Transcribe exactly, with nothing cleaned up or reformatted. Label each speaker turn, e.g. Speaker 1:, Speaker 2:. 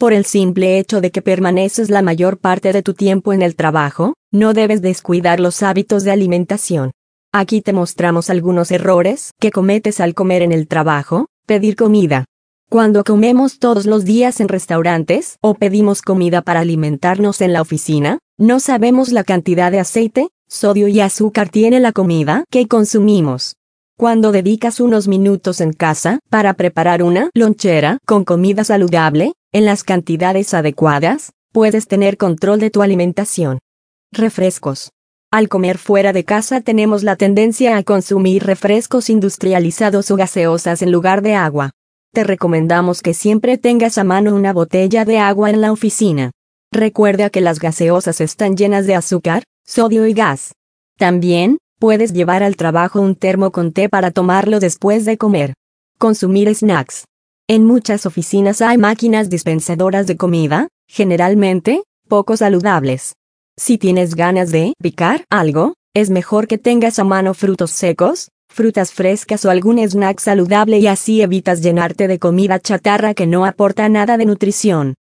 Speaker 1: Por el simple hecho de que permaneces la mayor parte de tu tiempo en el trabajo, no debes descuidar los hábitos de alimentación. Aquí te mostramos algunos errores que cometes al comer en el trabajo. Pedir comida. Cuando comemos todos los días en restaurantes o pedimos comida para alimentarnos en la oficina, no sabemos la cantidad de aceite, sodio y azúcar tiene la comida que consumimos. Cuando dedicas unos minutos en casa para preparar una lonchera con comida saludable, en las cantidades adecuadas, puedes tener control de tu alimentación. Refrescos. Al comer fuera de casa tenemos la tendencia a consumir refrescos industrializados o gaseosas en lugar de agua. Te recomendamos que siempre tengas a mano una botella de agua en la oficina. Recuerda que las gaseosas están llenas de azúcar, sodio y gas. También, puedes llevar al trabajo un termo con té para tomarlo después de comer. Consumir snacks. En muchas oficinas hay máquinas dispensadoras de comida, generalmente, poco saludables. Si tienes ganas de picar algo, es mejor que tengas a mano frutos secos, frutas frescas o algún snack saludable y así evitas llenarte de comida chatarra que no aporta nada de nutrición.